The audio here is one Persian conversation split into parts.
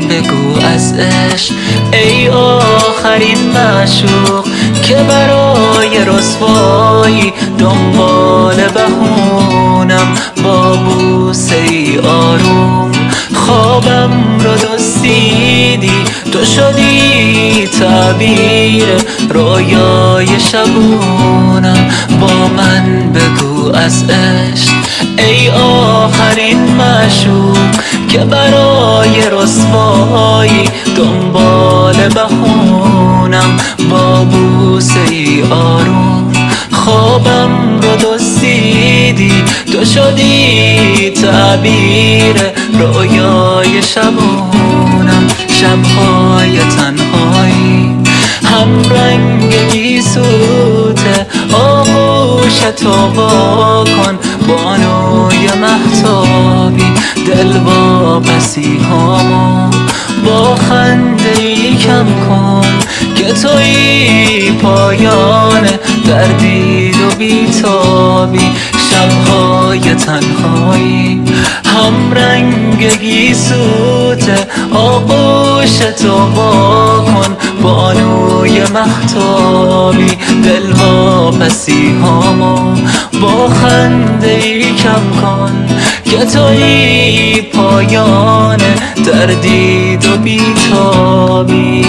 بگو از عشق ای آخرین معشوق که برای رسوایی دنبال بهونم با بوسه ای آروم خوابم رو دزدیدی تو شدی تعبیر رویای شبونم با من بگو از عشق ای آخرین معشوق که برای رسوایی دنبال بهونم با بوسه ای آروم خوابم رو دزدیدی تو شدی تعبیر رویای شبونم شبهای تنهایی هم رنگ گیسوته آغوش تو وا کن بانوی مهتابی دل واپسی هامو با خنده ای کم کن که توی پایان دردید و بیتابی شبهای تنهایی هم رنگ گیسوته آغوش تو وا کن بانوی مهتابی دل واپسی هامو با خنده ای کم کن که توی پایان دردید و بیتابی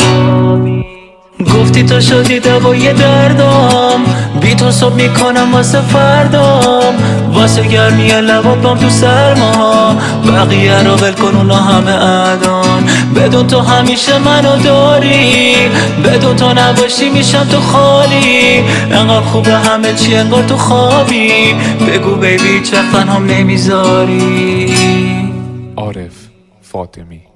گفتی تو شدی دوای دردم بی تو صبح میکنم واسه فردام واسه گرمی لبات بام تو سرما بقیه رو ول کن اونا همه ادان بدون تو همیشه منو داری بدون تو نباشی میشم تو خالی انقدر خوبه همه چی انگار تو خوابی بگو بیبی چه تنهام نمیذاری عارف فاطمی